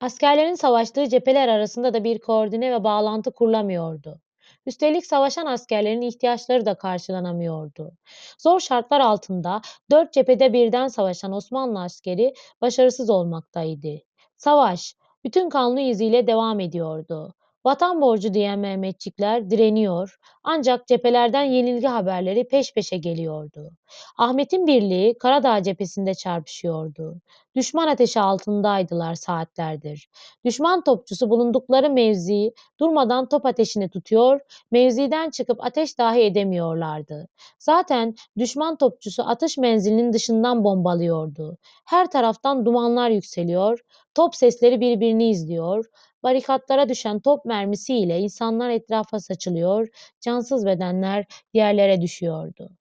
Askerlerin savaştığı cepheler arasında da bir koordine ve bağlantı kurulamıyordu. Üstelik savaşan askerlerin ihtiyaçları da karşılanamıyordu. Zor şartlar altında dört cephede birden savaşan Osmanlı askeri başarısız olmaktaydı. Savaş bütün kanlı iziyle devam ediyordu. Vatan borcu diyen Mehmetçikler direniyor, ancak cephelerden yenilgi haberleri peş peşe geliyordu. Ahmet'in birliği Karadağ cephesinde çarpışıyordu. Düşman ateşi altındaydılar saatlerdir. Düşman topçusu bulundukları mevziyi durmadan top ateşini tutuyor, mevziden çıkıp ateş dahi edemiyorlardı. Zaten düşman topçusu atış menzilinin dışından bombalıyordu. Her taraftan dumanlar yükseliyor, top sesleri birbirini izliyor, barikatlara düşen top mermisiyle insanlar etrafa saçılıyor, cansız bedenler yerlere düşüyordu.